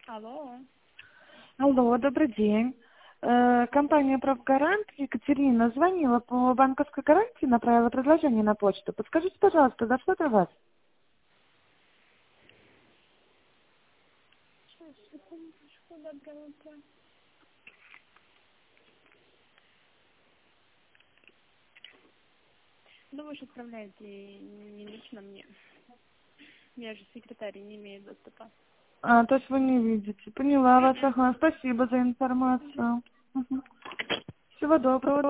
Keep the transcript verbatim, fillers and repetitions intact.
Алло. Алло, добрый день. Э, Компания «Правгарант», Екатерина звонила по банковской гарантии, направила предложение на почту. Подскажите, пожалуйста, дошло до вас? Сейчас, секундочку, доброе утро. Ну, вы же отправляете не лично мне. Я же секретарь, не имею доступа. А, то есть вы не видите. Поняла вас, М-м. ага. Спасибо за информацию. Мгм. Всего доброго.